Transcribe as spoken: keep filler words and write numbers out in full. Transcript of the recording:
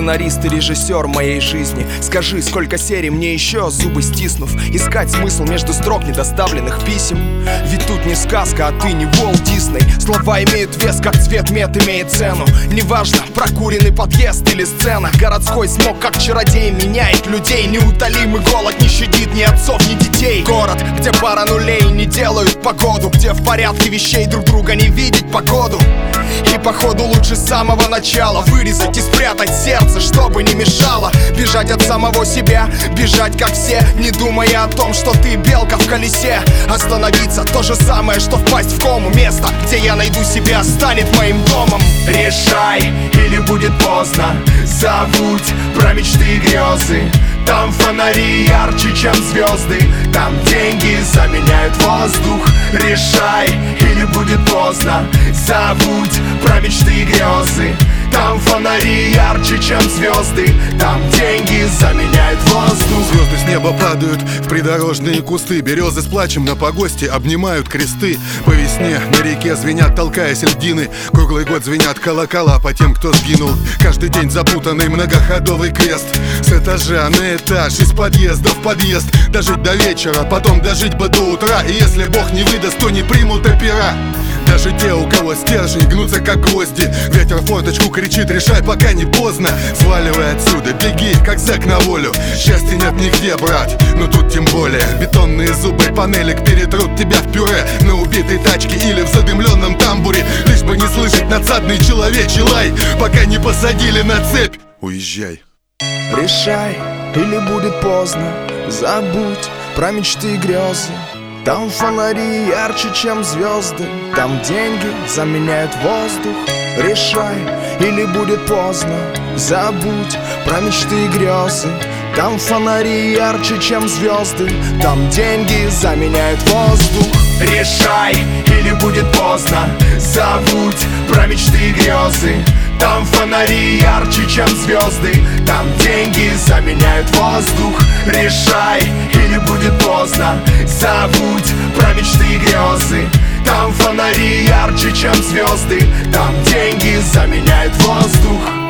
сценарист и режиссер моей жизни. Скажи, сколько серий мне еще, зубы стиснув, искать смысл между строк недоставленных писем? Ведь тут не сказка, а ты не Уолт Дисней. Слова имеют вес, как цвет мед имеет цену. Неважно, прокуренный подъезд или сцена. Городской смог, как чародей, меняет людей. Неутолимый голод не щадит ни отцов, ни детей. Город, где пара нулей не делают погоду, где в порядке вещей друг друга не видеть погоду. И походу лучше с самого начала вырезать и спрятать сердце, чтобы не мешало. Бежать от самого себя, бежать как все, не думая о том, что ты белка в колесе. Остановиться — то же самое, что впасть в кому. Место, где я найду себя, станет моим домом. Решай, или будет поздно. Забудь про мечты и грезы. Там фонари ярче, чем звезды. Там деньги заменяют воздух. Решай, или будет поздно. Забудь про мечты и грезы. Там фонари ярче, чем звезды. Там деньги заменяют воздух. Звезды с неба падают в придорожные кусты. Березы с плачем на погосте обнимают кресты. По весне на реке звенят, толкаясь льдины. Круглый год звенят колокола по тем, кто сгинул. Каждый день запутанный многоходовый крест. С этажа на этаж, из подъезда в подъезд. Дожить до вечера, потом дожить бы до утра. И если Бог не выдаст, то не примут опера. Даже те, у кого стержень, гнутся как гвозди. Ветер в форточку кричит: решай, пока не поздно. Сваливай отсюда, беги, как зэк на волю. Счастья нет нигде, брат, но тут тем более. Бетонные зубы панелек перетрут тебя в пюре. На убитой тачке или в задымленном тамбуре. Лишь бы не слышать надсадный человечий лай, пока не посадили на цепь. Уезжай. Решай, или будет поздно. Забудь про мечты и грезы. Там фонари ярче, чем звезды. Там деньги заменяют воздух. Решай, или будет поздно. Забудь про мечты и грезы. Там фонари ярче, чем звезды. Там деньги заменяют воздух. Решай, или будет поздно. Забудь про мечты и грезы. Там фонари ярче, чем звезды. Там деньги заменяют воздух. Решай, или будет поздно. Забудь про мечты и грезы. Там фонари ярче, чем звезды. Там деньги заменяют воздух.